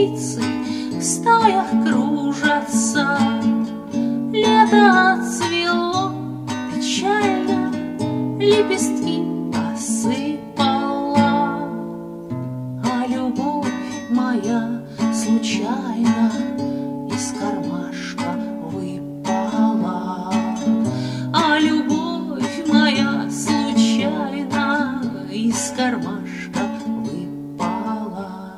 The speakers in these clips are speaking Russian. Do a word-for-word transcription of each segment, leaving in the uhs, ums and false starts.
птицы в стаях кружатся. Лето отцвело печально, лепестки посыпала, а любовь моя случайно из кармашка выпала, а любовь моя случайно из кармашка выпала.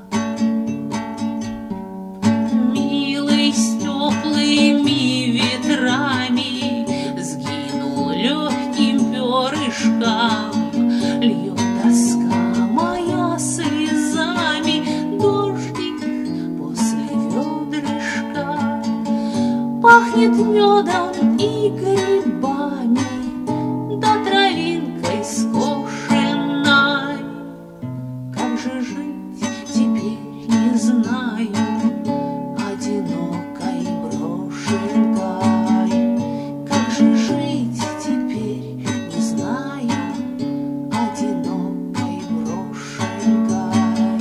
Милый с теплыми ветрами сгинул легким перышком, льет тоска моя слезами, дождик после ведрышка. Пахнет медом и грибами, да травинкой скошенной. Как же жить теперь не знаю, одинокой брошенкой. Как же жить теперь не знаю, одинокой брошенкой.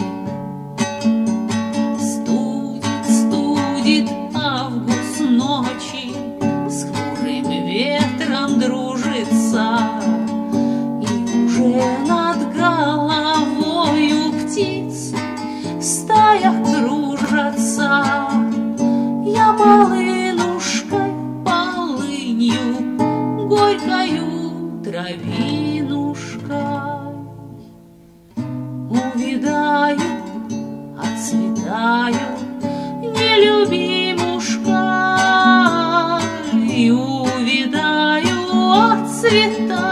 Студит, студит август ночи, с хмурым ветром дружится, и уже над головою птицы в стаях кружатся. Я полынушкой, полынью, горькою травинушкой увидаю, отцветаю нелюбимушкой, увидаю, отцветаю